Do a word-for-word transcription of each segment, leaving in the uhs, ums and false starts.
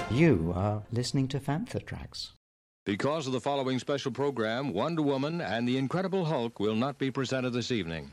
You are listening to Fantha Tracks. Because of the following special program, Wonder Woman and the Incredible Hulk will not be presented this evening.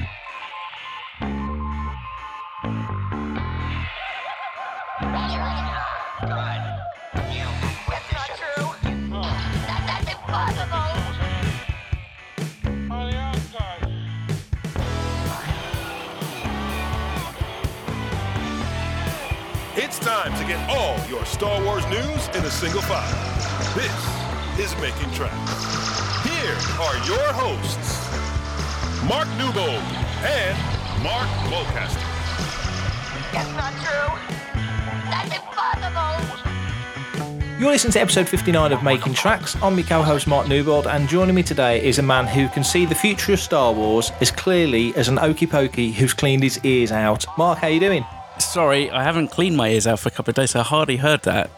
It's time to get all your Star Wars news in a single file. This is Making Tracks. Here are your hosts, Mark Newbold and Mark Mulcaster. That's not true. That's impossible. You're listening to episode fifty-nine of Making Tracks. I'm your co-host Mark Newbold, and joining me today is a man who can see the future of Star Wars as clearly as an okey pokey who's cleaned his ears out. Mark, how you doing? Sorry, I haven't cleaned my ears out for a couple of days, so I hardly heard that.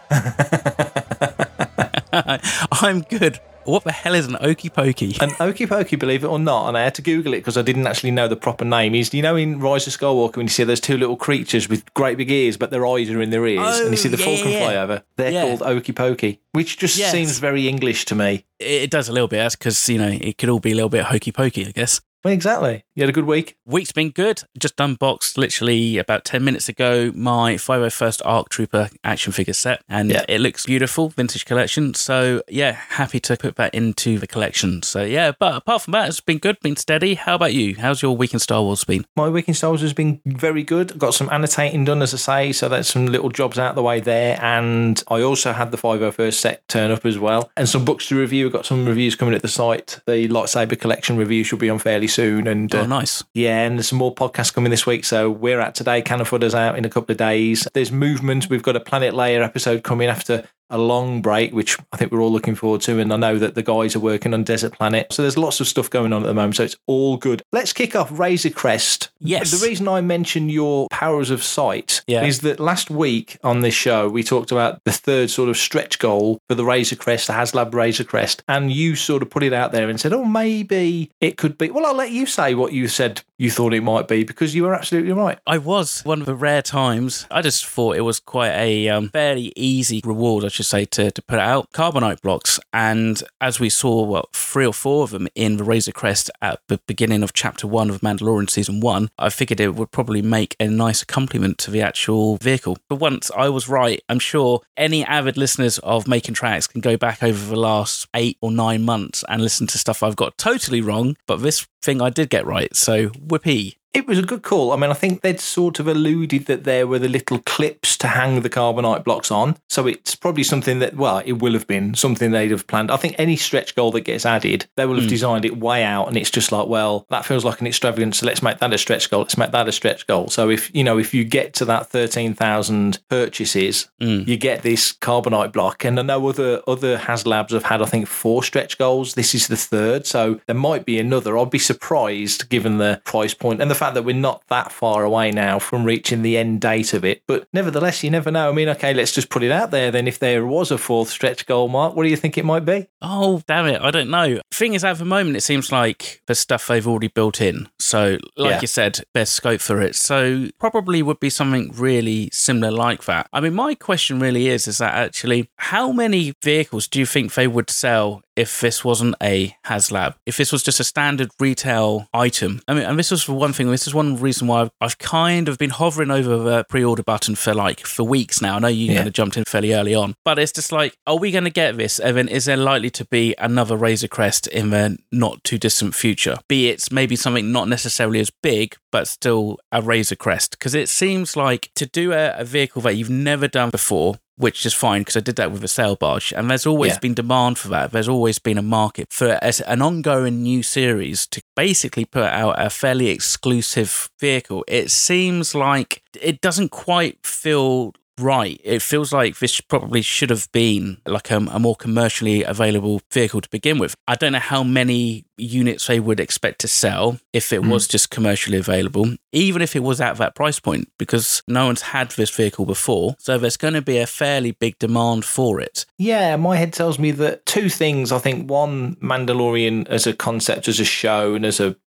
I'm good. What the hell is an okey pokey? An okey pokey, believe it or not, and I had to Google it because I didn't actually know the proper name. Is, you know, in Rise of Skywalker, when you see those two little creatures with great big ears, but their eyes are in their ears, oh, and you see the yeah, falcon yeah. fly over, they're yeah. called okey pokey, which just yes. seems very English to me. It does a little bit, that's because, you know, it could all be a little bit hokey pokey, I guess. Well, exactly. You had a good week? Week's been good. Just unboxed literally about ten minutes ago my five oh first ARC Trooper action figure set, and yeah. it looks beautiful, vintage collection. So, yeah, happy to put that into the collection. So, yeah, but apart from that, it's been good, been steady. How about you? How's your week in Star Wars been? My week in Star Wars has been very good. Got some annotating done, as I say, so that's some little jobs out of the way there. And I also had the five oh first set turn up as well. And some books to review. I've got some reviews coming at the site. The Lightsaber Collection review should be on fairly soon. And oh, uh, nice. Yeah, and there's some more podcasts coming this week. So we're at today. Cannon Fodder's out in a couple of days. There's movement. We've got a Planet Layer episode coming after a long break, which I think we're all looking forward to. And I know that the guys are working on Desert Planet. So there's lots of stuff going on at the moment. So it's all good. Let's kick off Razor Crest. Yes. The reason I mention your powers of sight yeah. is that last week on this show, we talked about the third sort of stretch goal for the Razor Crest, the HasLab Razor Crest. And you sort of put it out there and said, oh, maybe it could be. Well, I'll let you say what you said you thought it might be, because you were absolutely right. I was. One of the rare times. I just thought it was quite a um, fairly easy reward, I should say, to, to put out carbonite blocks. And as we saw, what, three or four of them in the Razor Crest at the beginning of chapter one of Mandalorian season one, I figured it would probably make a nice accompaniment to the actual vehicle. But once I was right, I'm sure any avid listeners of Making Tracks can go back over the last eight or nine months and listen to stuff I've got totally wrong, but this thing I did get right. So, whoopee. It was a good call. I mean, I think they'd sort of alluded that there were the little clips to hang the carbonite blocks on. So it's probably something that, well, it will have been something they'd have planned. I think any stretch goal that gets added, they will have mm. designed it way out. And it's just like, well, that feels like an extravagance. So let's make that a stretch goal. Let's make that a stretch goal. So if, you know, if you get to that thirteen thousand purchases, mm. you get this carbonite block. And I know other, other HasLabs have had, I think, four stretch goals. This is the third. So there might be another. I'd be surprised given the price point and the fact that we're not that far away now from reaching the end date of it. But nevertheless, you never know. I mean, okay, let's just put it out there then. If there was a fourth stretch goal, Mark, what do you think it might be? Oh, damn it. I don't know. Thing is, at the moment, it seems like the stuff they've already built in. So, like yeah. you said, there's scope for it. So, probably would be something really similar like that. I mean, my question really is, is that actually, how many vehicles do you think they would sell if this wasn't a HasLab? If this was just a standard retail item? I mean, and this was for one thing, this is one reason why I've, I've kind of been hovering over the pre-order button for like, for weeks now. I know you yeah. kind of jumped in fairly early on, but it's just like, are we going to get this? And then is there likely to be another Razor Crest in the not too distant future? Be it maybe something not necessarily as big, but still a Razor Crest. Because it seems like to do a, a vehicle that you've never done before, which is fine because I did that with a sail barge, and there's always yeah. been demand for that. There's always been a market for an ongoing new series to basically put out a fairly exclusive vehicle. It seems like it doesn't quite feel right. It feels like this probably should have been like a, a more commercially available vehicle to begin with. I don't know how many units they would expect to sell if it mm. was just commercially available, even if it was at that price point, because no one's had this vehicle before. So there's going to be a fairly big demand for it. Yeah, my head tells me that two things. I think one, Mandalorian as a concept, as a show, and as a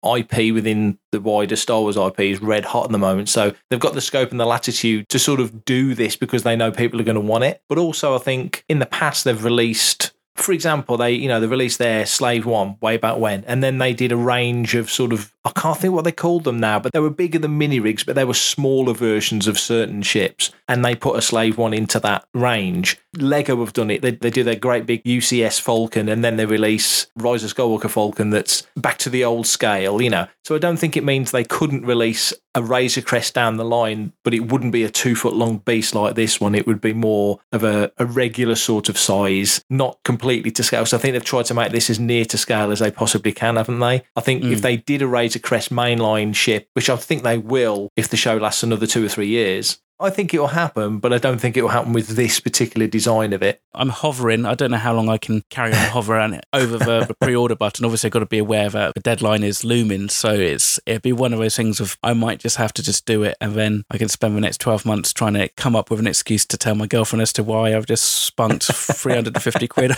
I P within the wider Star Wars I P is red hot at the moment. So they've got the scope and the latitude to sort of do this because they know people are going to want it. But also, I think in the past they've released, for example, they you know they released their Slave One way back when, and then they did a range of sort of, I can't think what they called them now, but they were bigger than mini rigs, but they were smaller versions of certain ships, and they put a Slave One into that range. Lego have done it. They, they do their great big U C S Falcon, and then they release Rise of Skywalker Falcon that's back to the old scale, you know. So I don't think it means they couldn't release a Razor Crest down the line, but it wouldn't be a two foot long beast like this one. It would be more of a, a regular sort of size, not completely to scale. So I think they've tried to make this as near to scale as they possibly can, haven't they? I think mm. if they did a Razor Crest mainline ship, which I think they will if the show lasts another two or three years, I think it will happen, but I don't think it will happen with this particular design of it. I'm hovering. I don't know how long I can carry on hovering over the, the pre-order button. Obviously, I've got to be aware that the deadline is looming, so it's it'd be one of those things of I might just have to just do it, and then I can spend the next twelve months trying to come up with an excuse to tell my girlfriend as to why I've just spunked three hundred fifty quid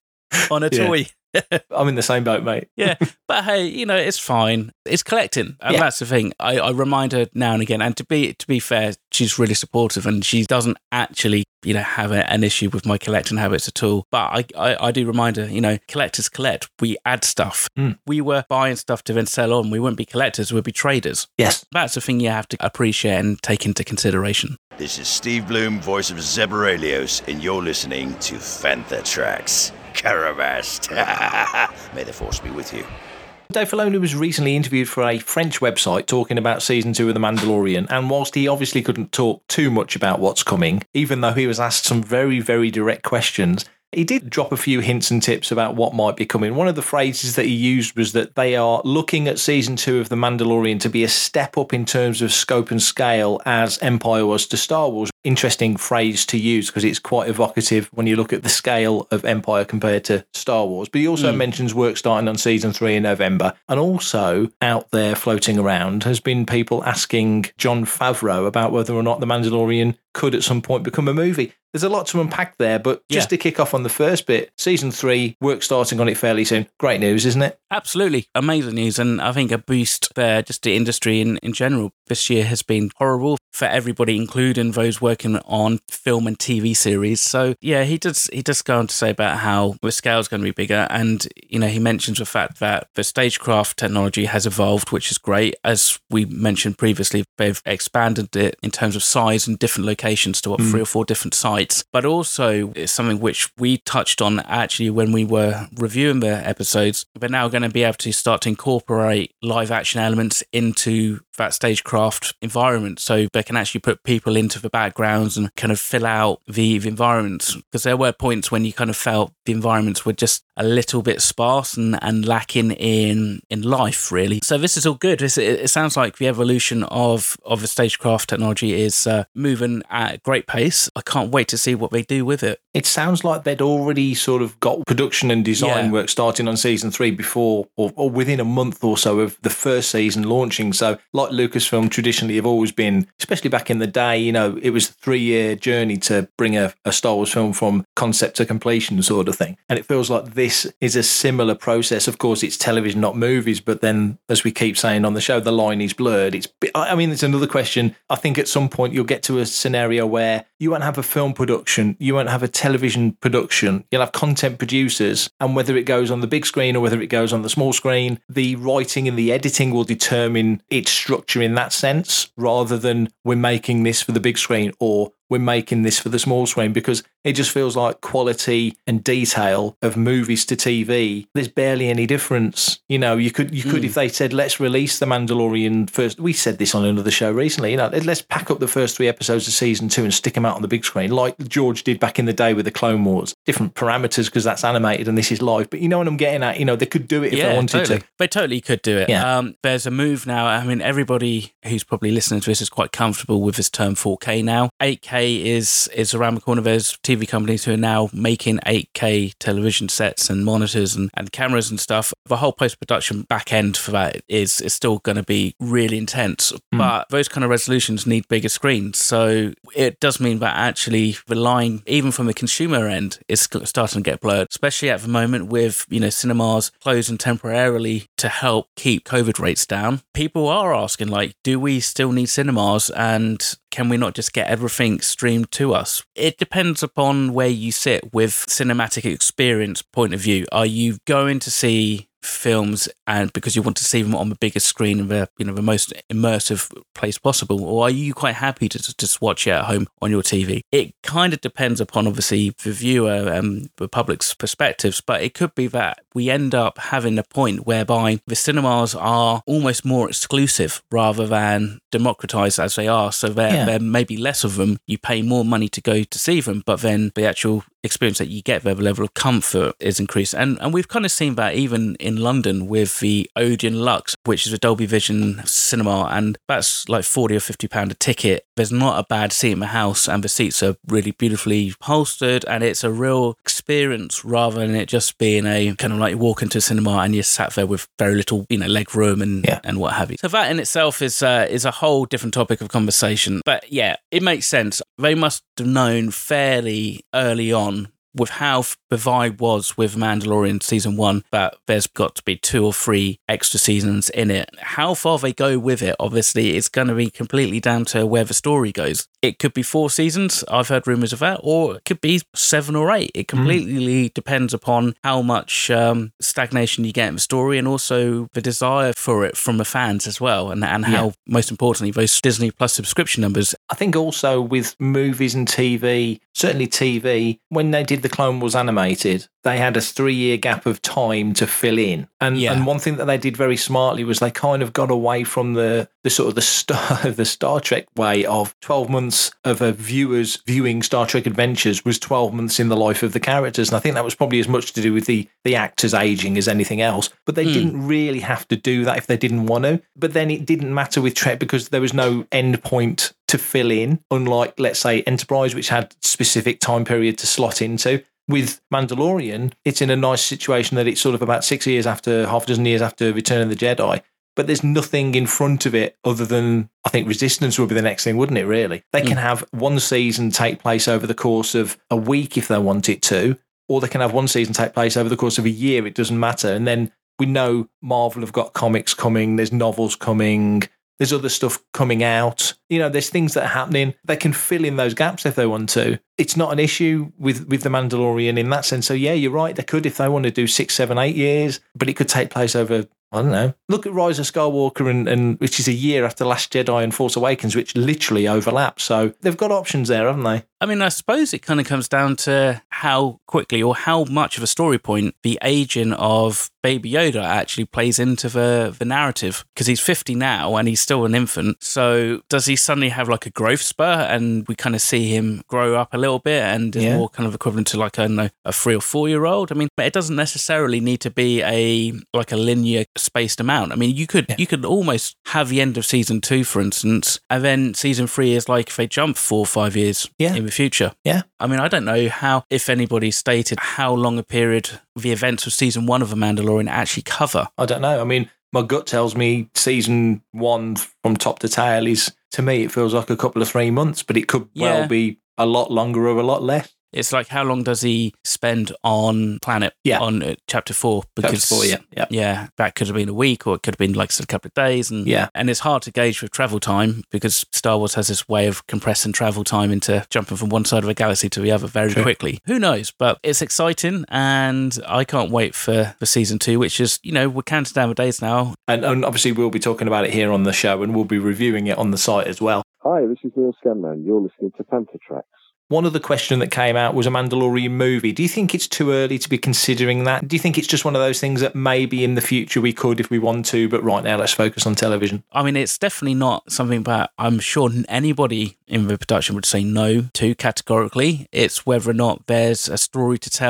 on a toy. Yeah. I'm in the same boat, mate. Yeah, but hey, you know, it's fine. It's collecting, and Yeah. that's the thing. I, I remind her now and again, and to be to be fair, she's really supportive, and she doesn't actually, you know, have a, an issue with my collecting habits at all. But I, I, I do remind her, you know, collectors collect. We add stuff. Mm. We were buying stuff to then sell on. We wouldn't be collectors. We'd be traders. Yes. That's the thing you have to appreciate and take into consideration. This is Steve Bloom, voice of Zebralios, and you're listening to Fantha Tracks. Caravast. May the force be with you. Dave Filoni was recently interviewed for a French website talking about season two of The Mandalorian, and whilst he obviously couldn't talk too much about what's coming, even though he was asked some very, very direct questions, he did drop a few hints and tips about what might be coming. One of the phrases that he used was that they are looking at season two of The Mandalorian to be a step up in terms of scope and scale as Empire was to Star Wars. Interesting phrase to use because it's quite evocative when you look at the scale of Empire compared to Star Wars. But he also mm. mentions work starting on season three in November. And also out there floating around has been people asking Jon Favreau about whether or not The Mandalorian could at some point become a movie. There's a lot to unpack there, but just yeah. to kick off on the first bit, season three, work starting on it fairly soon. Great news, isn't it? Absolutely. Amazing news. And I think a boost there, just the industry in, in general. This year has been horrible for everybody, including those working on film and T V series. So yeah, he does he does go on to say about how the scale is going to be bigger. And, you know, he mentions the fact that the stagecraft technology has evolved, which is great. As we mentioned previously, they've expanded it in terms of size and different locations to what, mm. three or four different sites. But also it's something which we touched on actually when we were reviewing the episodes. They're now going to be able to start to incorporate live action elements into that stagecraft environment, so they can actually put people into the backgrounds and kind of fill out the, the environments, because there were points when you kind of felt the environments were just a little bit sparse and, and lacking in in life, really. So this is all good. This, it, it sounds like the evolution of, of the stagecraft technology is uh, moving at a great pace. I can't wait to see what they do with it. It sounds like they'd already sort of got production and design yeah. work starting on season three before, or, or within a month or so of the first season launching. So like Lucasfilm traditionally have always been, especially back in the day, you know, it was a three-year journey to bring a, a Star Wars film from concept to completion sort of thing. And it feels like this is a similar process. Of course, it's television, not movies, but then, as we keep saying on the show, the line is blurred. It's, I mean, it's another question. I think at some point you'll get to a scenario where you won't have a film production, you won't have a television production, you'll have content producers, and whether it goes on the big screen or whether it goes on the small screen, the writing and the editing will determine its structure in that sense, rather than we're making this for the big screen or we're making this for the small screen, because it just feels like quality and detail of movies to T V, there's barely any difference. You know, you could, you could, mm. if they said, let's release The Mandalorian first, we said this on another show recently, you know, let's pack up the first three episodes of season two and stick them out on the big screen, like George did back in the day with the Clone Wars. Different parameters because that's animated and this is live, but you know what I'm getting at? You know, they could do it if yeah, they wanted totally. to. They totally could do it. Yeah. Um, there's a move now. I mean, everybody who's probably listening to this is quite comfortable with this term four K now. eight K K is is around the corner. There's T V companies who are now making eight K television sets and monitors and, and cameras and stuff. The whole post-production back end for that is, is still going to be really intense. Mm. But those kind of resolutions need bigger screens. So it does mean that actually relying, even from the consumer end, is starting to get blurred, especially at the moment with, you know, cinemas closing temporarily to help keep COVID rates down. People are asking, like, do we still need cinemas, and can we not just get everything streamed to us? It depends upon where you sit with cinematic experience point of view. Are you going to see films and because you want to see them on the biggest screen and the, you know, the most immersive place possible, or are you quite happy to just watch it at home on your T V? It kind of depends upon obviously the viewer and the public's perspectives, but it could be that we end up having a point whereby the cinemas are almost more exclusive rather than democratized as they are. So there, yeah. there may be less of them. You pay more money to go to see them, but then the actual experience that you get there, the level of comfort is increased. And and we've kind of seen that even in London with the Odeon Lux, which is a Dolby Vision cinema, and that's like forty or fifty pounds a ticket. There's not a bad seat in the house, and the seats are really beautifully upholstered, and it's a real experience rather than it just being a kind of like you walk into a cinema and you're sat there with very little, you know, leg room and, yeah. and what have you. So that in itself is uh, is a whole different topic of conversation. But yeah, it makes sense. They must have known fairly early on with how the vibe was with Mandalorian season one, that there's got to be two or three extra seasons in it. How far they go with it, obviously, it's going to be completely down to where the story goes. It could be four seasons, I've heard rumours of that, or it could be seven or eight. It completely mm. depends upon how much um, stagnation you get in the story, and also the desire for it from the fans as well, and, and how, yeah. most importantly, those Disney Plus subscription numbers. I think also with movies and T V, certainly T V, when they did the Clone Wars animated, they had a three-year gap of time to fill in. And yeah. and one thing that they did very smartly was they kind of got away from the, the sort of the Star, the Star Trek way of twelve months of a viewer's viewing Star Trek Adventures was twelve months in the life of the characters. And I think that was probably as much to do with the, the actors aging as anything else. But they mm. didn't really have to do that if they didn't want to. But then it didn't matter with Trek because there was no end point to fill in, unlike, let's say, Enterprise, which had specific time period to slot into. With Mandalorian, it's in a nice situation that it's sort of about six years after, half a dozen years after Return of the Jedi, but there's nothing in front of it other than, I think, Resistance would be the next thing, wouldn't it, really? They can mm. have one season take place over the course of a week if they want it to, or they can have one season take place over the course of a year, it doesn't matter. And then we know Marvel have got comics coming, there's novels coming, there's other stuff coming out. You know, there's things that are happening. They can fill in those gaps if they want to. It's not an issue with, with The Mandalorian in that sense. So, yeah, you're right. They could if they want to do six, seven, eight years, but it could take place over, I don't know. Look at Rise of Skywalker, and, and which is a year after Last Jedi and Force Awakens, which literally overlap. So they've got options there, haven't they? I mean, I suppose it kind of comes down to how quickly or how much of a story point the aging of Baby Yoda actually plays into the, the narrative, because he's fifty now and he's still an infant. So does he suddenly have like a growth spur and we kind of see him grow up a little bit and is yeah. more kind of equivalent to like, I don't know, a three or four year old? I mean, it doesn't necessarily need to be a like a linear spaced amount. I mean, you could yeah. you could almost have the end of season two, for instance, and then season three is like if they jump four or five years yeah. in the future. Yeah. I mean, I don't know how, if anybody stated how long a period the events of season one of The Mandalorian actually cover. I don't know. I mean, my gut tells me season one from top to tail is, to me, it feels like a couple of three months, but it could yeah. well be a lot longer or a lot less. It's like, how long does he spend on planet yeah. on uh, chapter four? Because chapter four, yeah. yeah. Yeah, that could have been a week or it could have been like a couple of days. And, yeah. and it's hard to gauge with travel time because Star Wars has this way of compressing travel time into jumping from one side of a galaxy to the other very True. quickly. Who knows? But it's exciting and I can't wait for, for season two, which is, you know, we're counting down the days now. And, and obviously we'll be talking about it here on the show and we'll be reviewing it on the site as well. Hi, this is Neil Scanman. You're listening to Panther Tracks. One other question that came out was a Mandalorian movie. Do you think it's too early to be considering that? Do you think it's just one of those things that maybe in the future we could if we want to, but right now let's focus on television? I mean, it's definitely not something that I'm sure anybody in the production would say no to categorically. It's whether or not there's a story to tell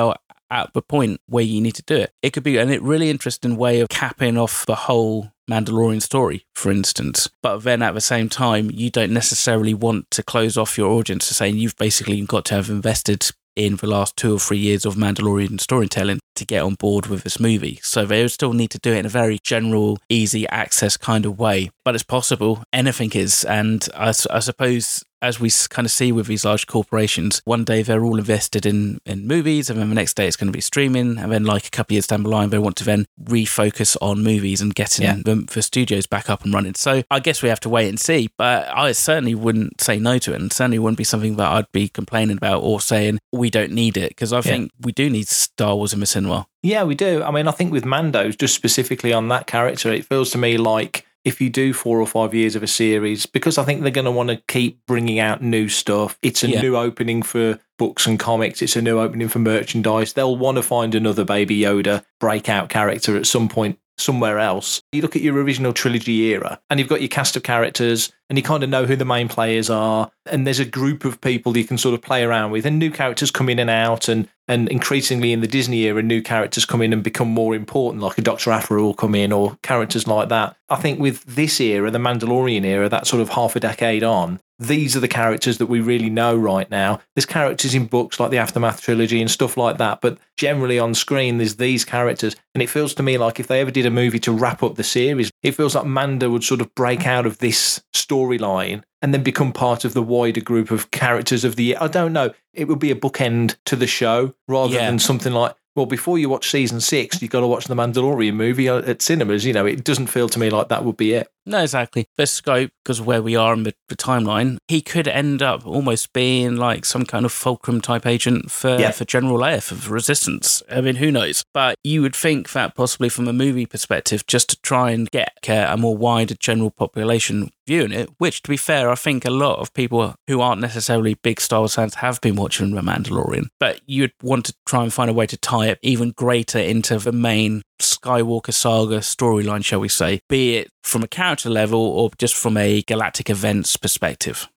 at the point where you need to do it. It could be a really interesting way of capping off the whole Mandalorian story, for instance. But then at the same time, you don't necessarily want to close off your audience to saying you've basically got to have invested in the last two or three years of Mandalorian storytelling to get on board with this movie. So they still need to do it in a very general, easy access kind of way. But it's possible. Anything is. And I, I suppose, as we kind of see with these large corporations, one day they're all invested in, in movies, and then the next day it's going to be streaming. And then like a couple of years down the line, they want to then refocus on movies and getting yeah. the, the studios back up and running. So I guess we have to wait and see. But I certainly wouldn't say no to it, and certainly wouldn't be something that I'd be complaining about or saying we don't need it, because I yeah. think we do need Star Wars in the cinema. Yeah, we do. I mean, I think with Mando, just specifically on that character, it feels to me like if you do four or five years of a series, because I think they're going to want to keep bringing out new stuff. It's a yeah. new opening for books and comics. It's a new opening for merchandise. They'll want to find another Baby Yoda breakout character at some point somewhere else. You look at your original trilogy era and you've got your cast of characters and you kind of know who the main players are, and there's a group of people you can sort of play around with, and new characters come in and out, and and increasingly in the Disney era, new characters come in and become more important, like a Doctor Aphra will come in, or characters like that. I think with this era, the Mandalorian era, that sort of half a decade on, these are the characters that we really know right now. There's characters in books like the Aftermath trilogy and stuff like that, but generally on screen there's these characters, and it feels to me like if they ever did a movie to wrap up the series, it feels like Mando would sort of break out of this storyline and then become part of the wider group of characters of the year. I don't know. It would be a bookend to the show rather yeah. than something like, well, before you watch season six, you've got to watch the Mandalorian movie at cinemas. You know, it doesn't feel to me like that would be it. No, exactly. There's scope because of where we are in the, the timeline. He could end up almost being like some kind of fulcrum type agent for, yeah. for General Leia, for Resistance. I mean, who knows? But you would think that possibly from a movie perspective, just to try and get a more wider general population viewing it, which, to be fair, I think a lot of people who aren't necessarily big Star Wars fans have been watching The Mandalorian. But you'd want to try and find a way to tie it even greater into the main Skywalker saga storyline, shall we say, be it from a character level or just from a galactic events perspective.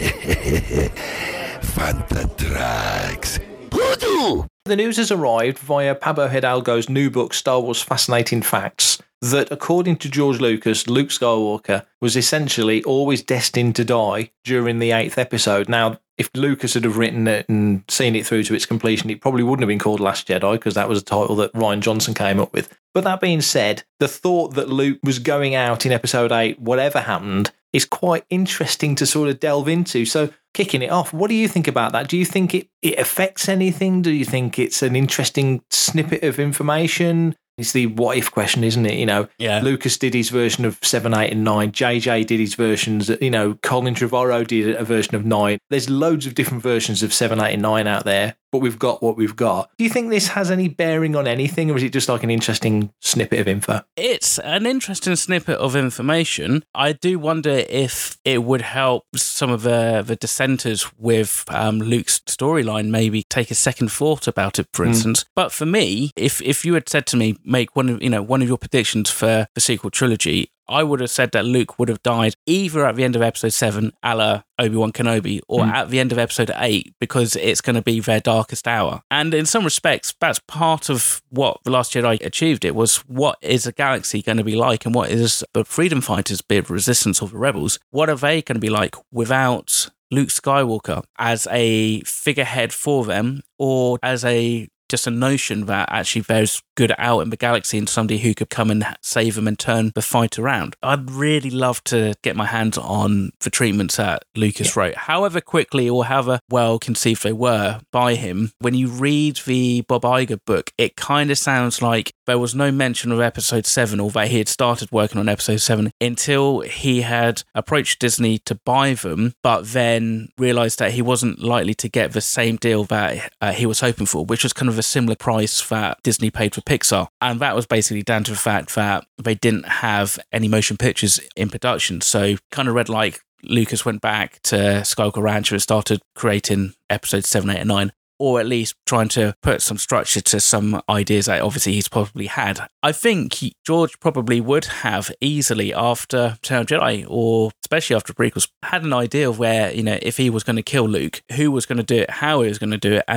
Fantatrax. The news has arrived via Pablo Hidalgo's new book, Star Wars Fascinating Facts, that according to George Lucas, Luke Skywalker was essentially always destined to die during the eighth episode. Now, if Lucas had have written it and seen it through to its completion, it probably wouldn't have been called Last Jedi, because that was a title that Rian Johnson came up with. But that being said, the thought that Luke was going out in episode eight, whatever happened, is quite interesting to sort of delve into. So, kicking it off, what do you think about that? Do you think it, it affects anything? Do you think it's an interesting snippet of information? It's the what if question, isn't it? You know, yeah. Lucas did his version of seven, eight, and nine. J J did his versions. You know, Colin Trevorrow did a version of nine. There's loads of different versions of seven, eight, and nine out there, but we've got what we've got. Do you think this has any bearing on anything, or is it just like an interesting snippet of info? It's an interesting snippet of information. I do wonder if it would help some of the, the dissenters with um, Luke's storyline maybe take a second thought about it, for instance. Mm. But for me, if if you had said to me, make one of you know one of your predictions for the sequel trilogy, I would have said that Luke would have died either at the end of episode seven, a la Obi-Wan Kenobi, or mm. at the end of episode eight, because it's going to be their darkest hour. And in some respects, that's part of what The Last Jedi achieved. It was, what is a galaxy going to be like, and what is the freedom fighters, be it Resistance or the Rebels, what are they going to be like without Luke Skywalker as a figurehead for them, or as a just a notion that actually there's good out in the galaxy and somebody who could come and save them and turn the fight around. I'd really love to get my hands on the treatments that Lucas yeah. wrote, however quickly or however well conceived they were by him. When you read the Bob Iger book, it kind of sounds like there was no mention of episode seven, or that he had started working on episode seven until he had approached Disney to buy them, but then realised that he wasn't likely to get the same deal that uh, he was hoping for, which was kind of a similar price that Disney paid for Pixar. And that was basically down to the fact that they didn't have any motion pictures in production. So kind of read like Lucas went back to Skywalker Ranch and started creating episodes seven, eight, and nine. Or at least trying to put some structure to some ideas that obviously he's probably had. I think he, George probably would have easily, after Return of the Jedi, or especially after prequels, had an idea of where, you know, if he was going to kill Luke, who was going to do it, how he was going to do it, and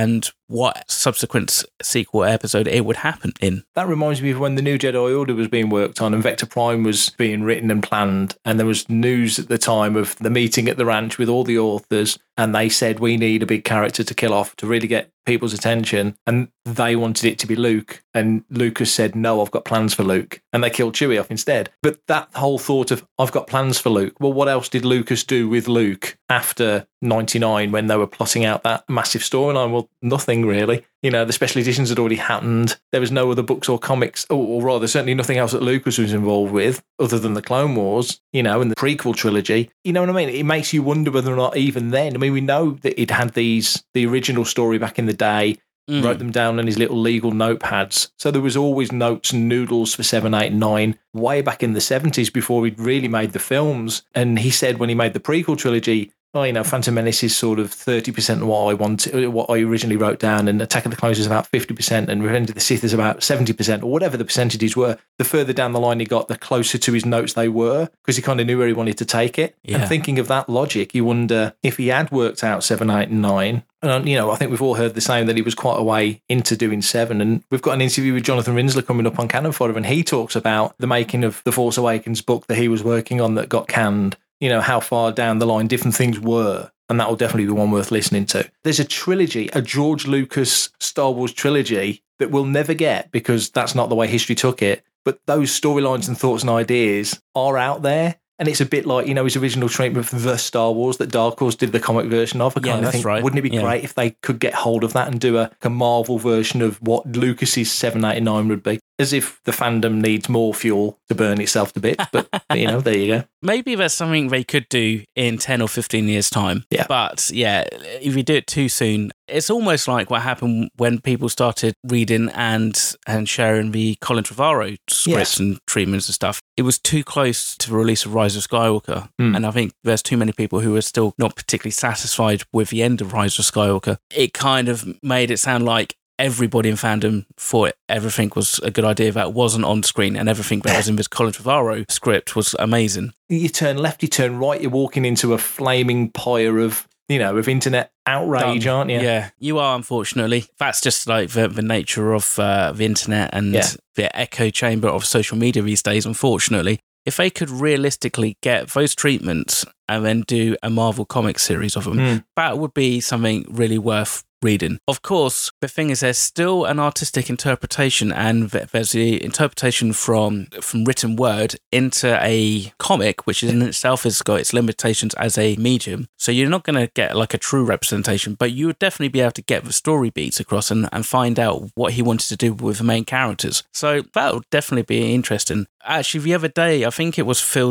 what subsequent sequel episode it would happen in. That reminds me of when the new Jedi Order was being worked on and Vector Prime was being written and planned, and there was news at the time of the meeting at the ranch with all the authors, and they said, we need a big character to kill off to really get people's attention, and they wanted it to be Luke, and Lucas said, no, I've got plans for Luke, and they killed Chewie off instead. But that whole thought of, I've got plans for Luke, well, what else did Lucas do with Luke after ninety-nine when they were plotting out that massive storyline? Well, nothing really. You know, the special editions had already happened. There was no other books or comics, or, or rather, certainly nothing else that Lucas was involved with other than the Clone Wars, you know, and the prequel trilogy. You know what I mean? It makes you wonder whether or not even then, I mean, we know that it had these, the original story back in the day, mm. wrote them down on his little legal notepads. So there was always notes and noodles for seven, eight, nine, way back in the seventies before he'd really made the films. And he said when he made the prequel trilogy, oh, you know, Phantom Menace is sort of thirty percent of what I wanted, what I originally wrote down, and Attack of the Clones is about fifty percent, and Revenge of the Sith is about seventy percent, or whatever the percentages were. The further down the line he got, the closer to his notes they were, because he kind of knew where he wanted to take it. Yeah. And thinking of that logic, you wonder if he had worked out seven, eight, and nine. And, you know, I think we've all heard the same, that he was quite a way into doing seven. And we've got an interview with Jonathan Rinsler coming up on Cannon Fodder, and he talks about the making of the Force Awakens book that he was working on that got canned, you know, how far down the line different things were. And that will definitely be one worth listening to. There's a trilogy, a George Lucas Star Wars trilogy that we'll never get because that's not the way history took it. But those storylines and thoughts and ideas are out there. And it's a bit like, you know, his original treatment for the Star Wars that Dark Horse did the comic version of. I yeah, kind of that's think, right. Wouldn't it be yeah. great if they could get hold of that and do a, a Marvel version of what Lucas's seven eighty-nine would be? As if the fandom needs more fuel to burn itself to bits. But, you know, there you go. Maybe that's something they could do in ten or fifteen years' time. Yeah. But, yeah, if you do it too soon, it's almost like what happened when people started reading and and sharing the Colin Trevorrow scripts yes. and treatments and stuff. It was too close to the release of Rise of Skywalker. Mm. And I think there's too many people who are still not particularly satisfied with the end of Rise of Skywalker. It kind of made it sound like everybody in fandom thought everything was a good idea that wasn't on screen, and everything that was in this Colin Trevorrow script was amazing. You turn left, you turn right, you're walking into a flaming pyre of, you know, of internet outrage, Done. aren't you? Yeah, you are, unfortunately. That's just like the, the nature of uh, the internet and yeah. the echo chamber of social media these days, unfortunately. If they could realistically get those treatments and then do a Marvel comic series of them, mm. that would be something really worth reading. Of course, the thing is there's still an artistic interpretation, and there's the interpretation from from written word into a comic, which in itself has got its limitations as a medium. So you're not going to get like a true representation, but you would definitely be able to get the story beats across and, and find out what he wanted to do with the main characters. So that would definitely be interesting. Actually, the other day, I think it was Phil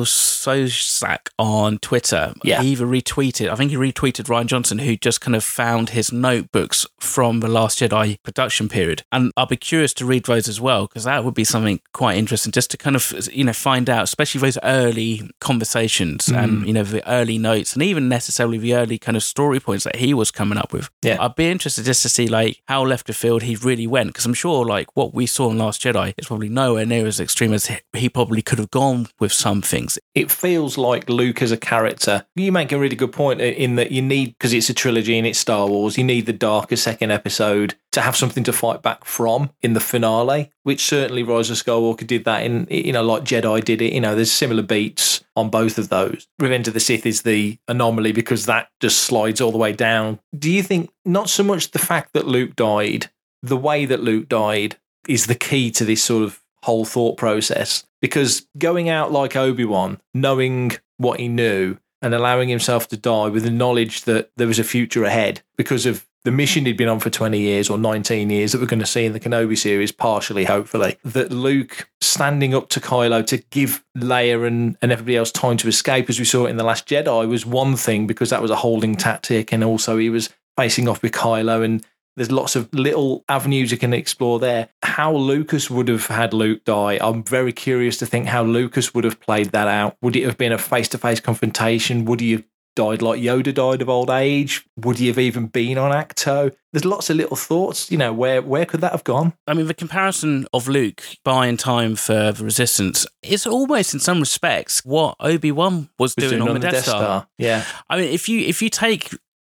Sosak on Twitter. Yeah. He either retweeted, I think he retweeted Ryan Johnson, who just kind of found his notebooks from the Last Jedi production period. And I'll be curious to read those as well, because that would be something quite interesting, just to kind of, you know, find out, especially those early conversations mm. and, you know, the early notes and even necessarily the early kind of story points that he was coming up with. Yeah. I'd be interested just to see, like, how left of field he really went, because I'm sure, like, what we saw in Last Jedi is probably nowhere near as extreme as he probably could have gone with some things. It feels like Luke as a character. You make a really good point in that you need, because it's a trilogy and it's Star Wars, you need the darker second episode to have something to fight back from in the finale, which certainly Rise of Skywalker did that in, you know, like Jedi did it. You know, there's similar beats on both of those. Revenge of the Sith is the anomaly because that just slides all the way down. Do you think not so much the fact that Luke died, the way that Luke died is the key to this sort of whole thought process? Because going out like Obi-Wan, knowing what he knew and allowing himself to die with the knowledge that there was a future ahead because of the mission he'd been on for twenty years or nineteen years that we're going to see in the Kenobi series, partially, hopefully, that Luke standing up to Kylo to give Leia and, and everybody else time to escape, as we saw in The Last Jedi, was one thing because that was a holding tactic, and also he was facing off with Kylo, and there's lots of little avenues you can explore there. How Lucas would have had Luke die, I'm very curious to think how Lucas would have played that out. Would it have been a face-to-face confrontation? Would he have died like Yoda died of old age? Would he have even been on Acto? There's lots of little thoughts, you know, where where could that have gone? I mean, the comparison of Luke buying time for the Resistance is almost, in some respects, what Obi-Wan was, was doing, doing on, on the Death, Death Star. Star. Yeah. I mean, if you if you take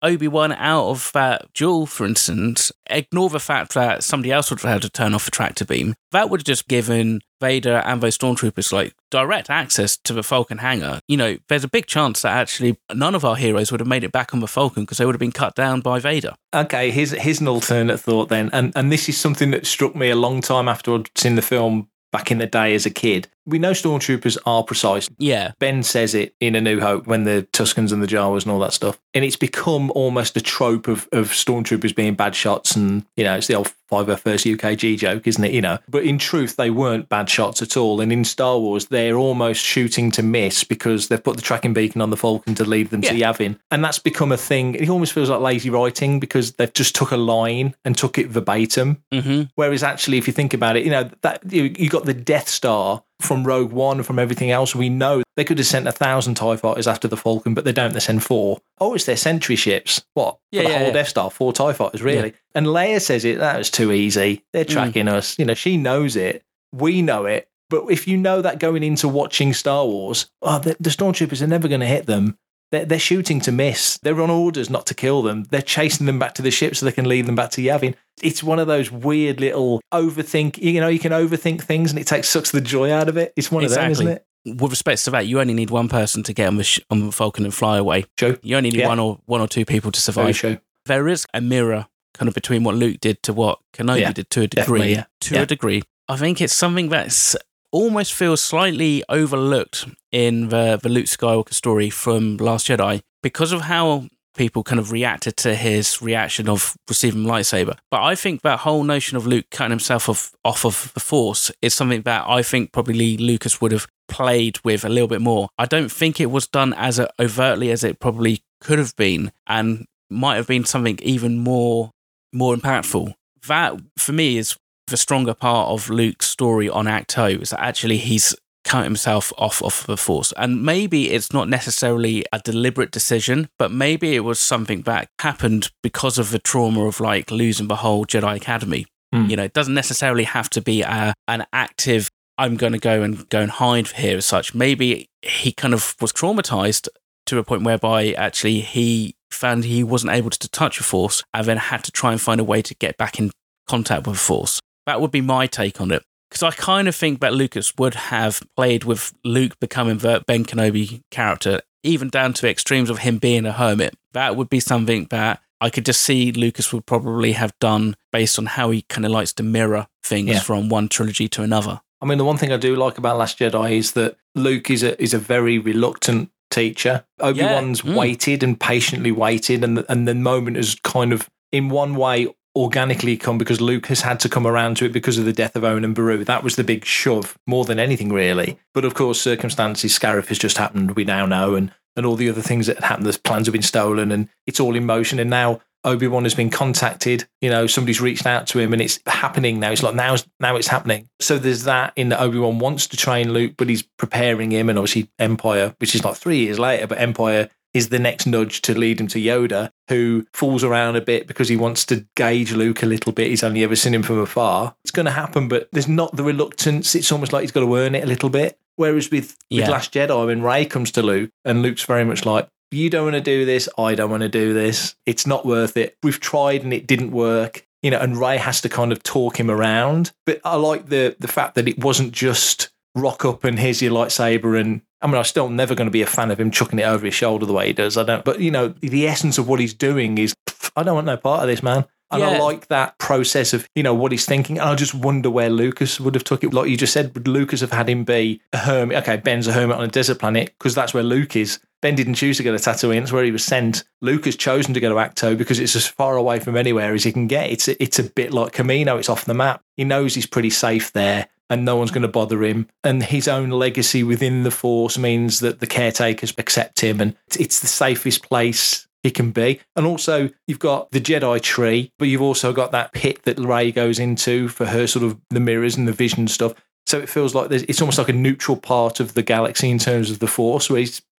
Obi-Wan out of that duel, for instance, ignore the fact that somebody else would have had to turn off the tractor beam. That would have just given Vader and those stormtroopers like direct access to the Falcon hangar. You know, there's a big chance that actually none of our heroes would have made it back on the Falcon because they would have been cut down by Vader. Okay, here's, here's an alternate thought then. And, and this is something that struck me a long time after I'd seen the film back in the day as a kid. We know stormtroopers are precise. Yeah. Ben says it in A New Hope when the Tuskens and the Jawas and all that stuff. And it's become almost a trope of, of stormtroopers being bad shots. And, you know, it's the old five oh first U K G joke, isn't it? You know, but in truth, they weren't bad shots at all. And in Star Wars, they're almost shooting to miss because they've put the tracking beacon on the Falcon to lead them yeah. to Yavin. And that's become a thing. It almost feels like lazy writing because they've just took a line and took it verbatim. Mm-hmm. Whereas actually, if you think about it, you know, that you, you got the Death Star from Rogue One and from everything else. We know they could have sent a thousand TIE fighters after the Falcon, but they don't. They send four. Oh, it's their sentry ships. What? Yeah, For the yeah, whole yeah. Death Star, four TIE fighters, really. Yeah. And Leia says it, that was too easy. They're tracking mm. us. You know, she knows it. We know it. But if you know that going into watching Star Wars, oh, the, the Stormtroopers are never going to hit them. They're, they're shooting to miss. They're on orders not to kill them. They're chasing them back to the ship so they can lead them back to Yavin. It's one of those weird little overthink, you know, you can overthink things and it takes sucks the joy out of it. It's one exactly. of them, isn't it? With respect to that, you only need one person to get on the, sh- on the Falcon and fly away. True. You only need yeah. one or one or two people to survive. Very true. There is a mirror kind of between what Luke did to what Kenobi yeah, did to a degree. yeah. To yeah. a degree. I think it's something that's almost feels slightly overlooked in the, the Luke Skywalker story from Last Jedi because of how people kind of reacted to his reaction of receiving a lightsaber. But I think that whole notion of Luke cutting himself off, off of the Force is something that I think probably Lucas would have played with a little bit more. I don't think it was done as overtly as it probably could have been and might have been something even more more impactful. That, for me, is the stronger part of Luke's story on Acto, is that actually he's cut himself off of the Force. And maybe it's not necessarily a deliberate decision, but maybe it was something that happened because of the trauma of like losing the whole Jedi Academy. Mm. You know, it doesn't necessarily have to be a, an active, I'm going to go and go and hide here as such. Maybe he kind of was traumatized to a point whereby actually he found he wasn't able to touch the Force and then had to try and find a way to get back in contact with the Force. That would be my take on it. Because I kind of think that Lucas would have played with Luke becoming the Ben Kenobi character, even down to extremes of him being a hermit. That would be something that I could just see Lucas would probably have done based on how he kind of likes to mirror things yeah. from one trilogy to another. I mean, the one thing I do like about Last Jedi is that Luke is a is a very reluctant teacher. Obi-Wan's yeah. mm. waited and patiently waited, and the, and the moment has kind of, in one way, organically come because Luke has had to come around to it because of the death of Owen and Beru. That was the big shove, more than anything, really. But of course, circumstances, Scarif has just happened, we now know, and, and all the other things that had happened, the plans have been stolen, and it's all in motion, and now Obi-Wan has been contacted, you know, somebody's reached out to him, and it's happening now. It's like, now, now it's happening. So there's that in that Obi-Wan wants to train Luke, but he's preparing him, and obviously Empire, which is like three years later, but Empire is the next nudge to lead him to Yoda, who fools around a bit because he wants to gauge Luke a little bit. He's only ever seen him from afar. It's going to happen, but there's not the reluctance. It's almost like he's got to earn it a little bit. Whereas with, yeah. with Last Jedi, when Rey comes to Luke, and Luke's very much like, you don't want to do this, I don't want to do this. It's not worth it. We've tried and it didn't work. You know, and Rey has to kind of talk him around. But I like the the fact that it wasn't just rock up and here's your lightsaber and I mean, I'm still never going to be a fan of him chucking it over his shoulder the way he does. I don't, but you know, the essence of what he's doing is, I don't want no part of this, man. And yeah. I like that process of, you know, what he's thinking. And I just wonder where Lucas would have took it. Like you just said, would Lucas have had him be a hermit? Okay, Ben's a hermit on a desert planet because that's where Luke is. Ben didn't choose to go to Tatooine. It's where he was sent. Luke has chosen to go to Acto because it's as far away from anywhere as he can get. It's a, it's a bit like Camino. It's off the map. He knows he's pretty safe there and no one's going to bother him. And his own legacy within the Force means that the caretakers accept him and it's the safest place he can be. And also, you've got the Jedi tree, but you've also got that pit that Rey goes into for her sort of the mirrors and the vision stuff. So it feels like there's, it's almost like a neutral part of the galaxy in terms of the Force, where he's,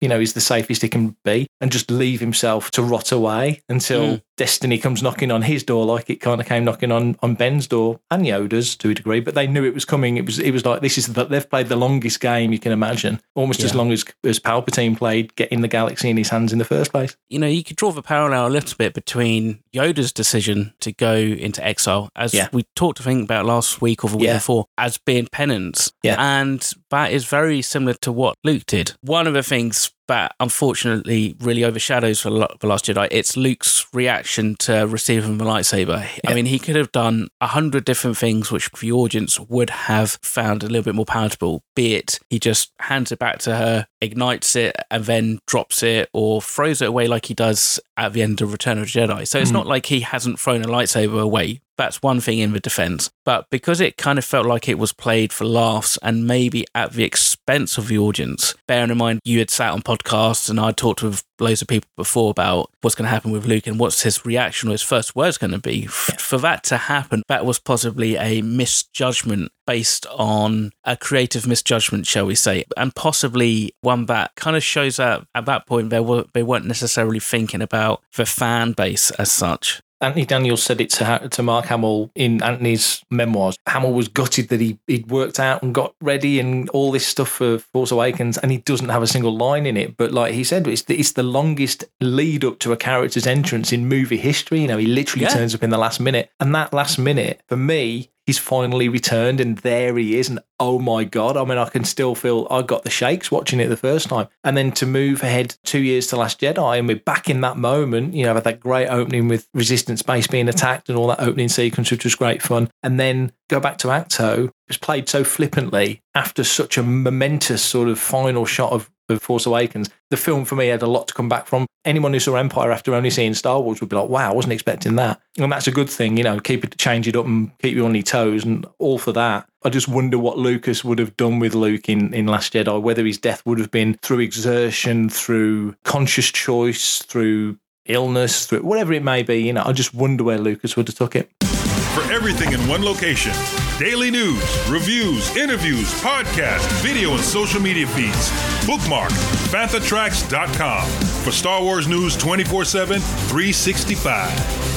you know, is the safest he can be, and just leave himself to rot away until mm. destiny comes knocking on his door, like it kind of came knocking on, on Ben's door and Yoda's to a degree. But they knew it was coming. It was it was like, this is the, they've played the longest game you can imagine, almost yeah. as long as as Palpatine played getting the galaxy in his hands in the first place. You know, you could draw the parallel a little bit between Yoda's decision to go into exile, as yeah. we talked, I think, about last week or the week yeah. before, as being penance. Yeah. And that is very similar to what Luke did. One of the things that unfortunately really overshadows The Last Jedi, it's Luke's reaction to receiving the lightsaber. Yeah. I mean, he could have done a hundred different things which the audience would have found a little bit more palatable, be it he just hands it back to her, ignites it, and then drops it, or throws it away like he does at the end of Return of the Jedi. So it's mm. not like he hasn't thrown a lightsaber away. That's one thing in the defense. But because it kind of felt like it was played for laughs and maybe at the expense of the audience, bearing in mind you had sat on podcasts and I'd talked with loads of people before about what's going to happen with Luke and what's his reaction or his first words going to be. Yeah. For that to happen, that was possibly a misjudgment based on a creative misjudgment, shall we say, and possibly one that kind of shows that at that point they, were, they weren't necessarily thinking about the fan base as such. Anthony Daniels said it to to Mark Hamill in Anthony's memoirs. Hamill was gutted that he, he'd worked out and got ready and all this stuff for Force Awakens, and he doesn't have a single line in it. But like he said, it's the, it's the longest lead up to a character's entrance in movie history. You know, he literally yeah. turns up in the last minute. And that last minute, for me, he's finally returned, and there he is. And oh my God, I mean, I can still feel I got the shakes watching it the first time. And then to move ahead two years to Last Jedi, and we're back in that moment, you know, with that great opening with Resistance base being attacked and all that opening sequence, which was great fun. And then go back to Acto, it was played so flippantly after such a momentous sort of final shot of of Force Awakens. The film for me had a lot to come back from. Anyone who saw Empire after only seeing Star Wars would be like, wow, I wasn't expecting that. And that's a good thing, you know, keep it, change it up and keep you on your toes, and all for that. I just wonder what Lucas would have done with Luke in, in Last Jedi, whether his death would have been through exertion, through conscious choice, through illness, through whatever it may be. You know, I just wonder where Lucas would have took it. For everything in one location, daily news, reviews, interviews, podcasts, video, and social media feeds, bookmark Fantha Tracks dot com for Star Wars news twenty-four seven, three sixty-five.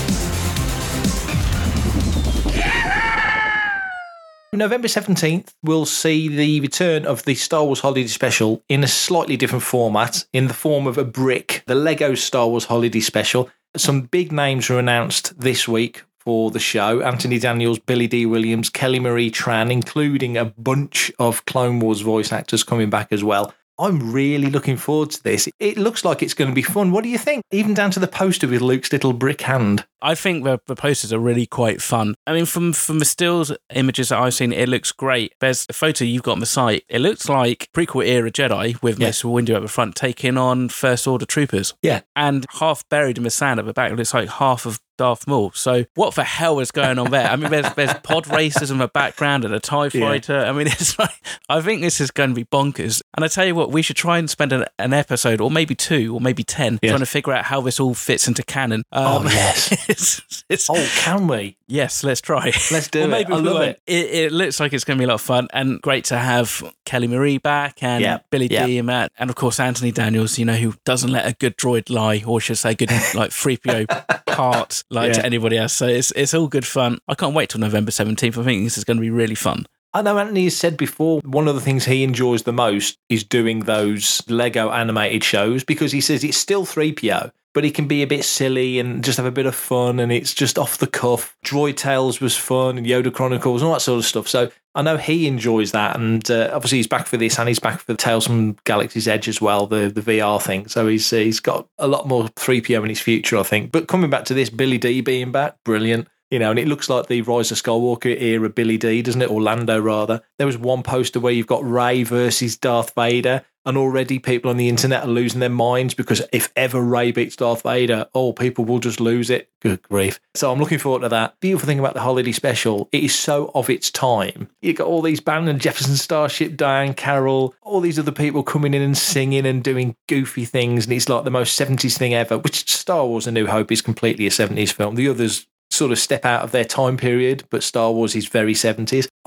November seventeenth, we'll see the return of the Star Wars Holiday Special in a slightly different format, in the form of a brick, the Lego Star Wars Holiday Special. Some big names were announced this week for the show. Anthony Daniels, Billy D. Williams, Kelly Marie Tran, including a bunch of Clone Wars voice actors coming back as well. I'm really looking forward to this. It looks like it's going to be fun. What do you think? Even down to the poster with Luke's little brick hand. I think the, the posters are really quite fun. I mean, from, from the stills images that I've seen, it looks great. There's a photo you've got on the site. It looks like prequel era Jedi with yeah. Mace Windu at the front taking on First Order troopers. Yeah. And half buried in the sand at the back, it looks like half of Darth Maul. So what the hell is going on there? I mean, there's there's pod racers in the background and a TIE fighter. Yeah. I mean, it's like, I think this is going to be bonkers. And I tell you what, we should try and spend an, an episode, or maybe two, or maybe ten, yes. trying to figure out how this all fits into canon. Um, oh, yes. it's, it's, oh, can we? Yes, let's try. Let's do it. Maybe I love it. it. It looks like it's going to be a lot of fun, and great to have Kelly Marie back, and yep. Billy yep. D and Matt, and of course Anthony Daniels, you know, who doesn't let a good droid lie, or should I say good like three P O part lie yeah. to anybody else. So it's it's all good fun. I can't wait till November seventeenth. I think this is going to be really fun. I know Anthony has said before, one of the things he enjoys the most is doing those Lego animated shows, because he says it's still three P O, but he can be a bit silly and just have a bit of fun, and it's just off the cuff. Droid Tales was fun, and Yoda Chronicles, and all that sort of stuff. So I know he enjoys that, and uh, obviously he's back for this, and he's back for Tales from Galaxy's Edge as well, the, the V R thing. So he's uh, he's got a lot more three P O in his future, I think. But coming back to this, Billy D being back, brilliant. You know, and it looks like the Rise of Skywalker era Billy D, doesn't it? Or Lando, rather. There was one poster where you've got Rey versus Darth Vader, and already people on the internet are losing their minds, because if ever Rey beats Darth Vader, oh, people will just lose it. Good grief. So I'm looking forward to that. Beautiful thing about the holiday special, it is so of its time. You've got all these bands, and Jefferson Starship, Diane Carroll, all these other people coming in and singing and doing goofy things, and it's like the most seventies thing ever, which Star Wars A New Hope is completely a seventies film. The others sort of step out of their time period, but Star Wars is very seventies.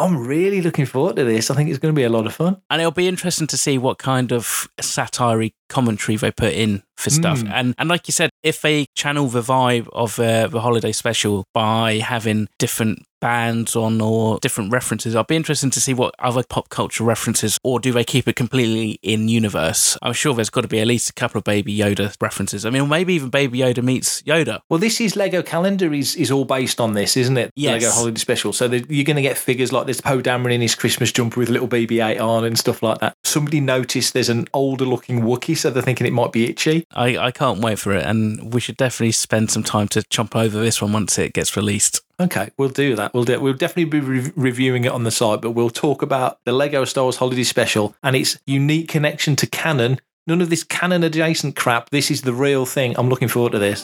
I'm really looking forward to this. I think it's going to be a lot of fun. And it'll be interesting to see what kind of satire commentary they put in for stuff. Mm. And and like you said, if they channel the vibe of uh, the holiday special by having different bands on or different references, I'll be interested to see what other pop culture references, or do they keep it completely in universe? I'm sure there's got to be at least a couple of Baby Yoda references. I mean, maybe even Baby Yoda meets Yoda. Well, this is Lego Calendar is, is all based on this, isn't it? Yes. Lego Holiday Special. So the, you're going to get figures like this Poe Dameron in his Christmas jumper with little B B eight on and stuff like that. Somebody noticed there's an older looking Wookiee, so they're thinking it might be Itchy. I, I can't wait for it, and we should definitely spend some time to chomp over this one once it gets released. Okay, we'll do that. We'll do it. We'll definitely be re- reviewing it on the site, but we'll talk about the Lego Star Wars Holiday Special and its unique connection to canon. None of this canon adjacent crap. This is the real thing. I'm looking forward to this.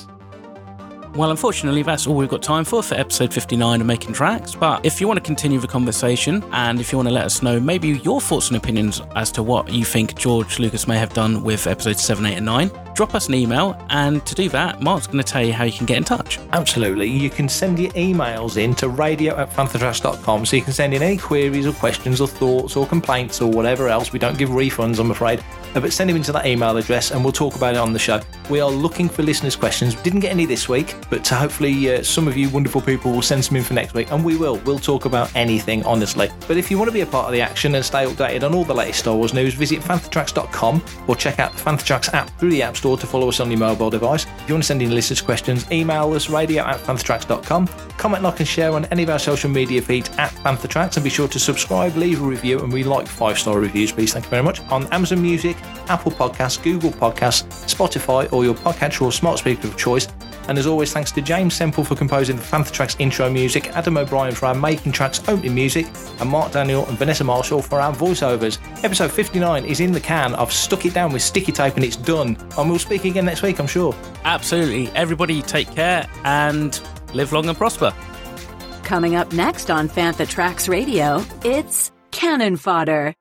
Well, unfortunately, that's all we've got time for for episode fifty-nine of Making Tracks. But if you want to continue the conversation, and if you want to let us know maybe your thoughts and opinions as to what you think George Lucas may have done with episodes seven, eight and nine, drop us an email. And to do that, Mark's going to tell you how you can get in touch. Absolutely. You can send your emails in to radio at fanthatrax dot com, so you can send in any queries or questions or thoughts or complaints or whatever else. We don't give refunds, I'm afraid. But send them into that email address and we'll talk about it on the show. We are looking for listeners' questions. We didn't get any this week, but hopefully uh, some of you wonderful people will send some in for next week, and we will. We'll talk about anything, honestly. But if you want to be a part of the action and stay updated on all the latest Star Wars news, visit fanthatrax dot com or check out the Fanthatrax app through the App Store to follow us on your mobile device. If you want to send in listeners' questions, email us radio at fanthatrax dot com. Comment, like and share on any of our social media feeds at Fanthatrax, and be sure to subscribe, leave a review, and we like five-star reviews, please. Thank you very much. On Amazon Music, Apple Podcasts, Google Podcasts, Spotify, or your podcatcher or smart speaker of choice. And as always, thanks to James Semple for composing the Fanthatrax intro music, Adam O'Brien for our Making Tracks opening music, and Mark Daniel and Vanessa Marshall for our voiceovers. Episode fifty-nine is in the can. I've stuck it down with sticky tape and it's done. And we'll speak again next week, I'm sure. Absolutely. Everybody take care and live long and prosper. Coming up next on Fanthatrax Radio, it's Cannon Fodder.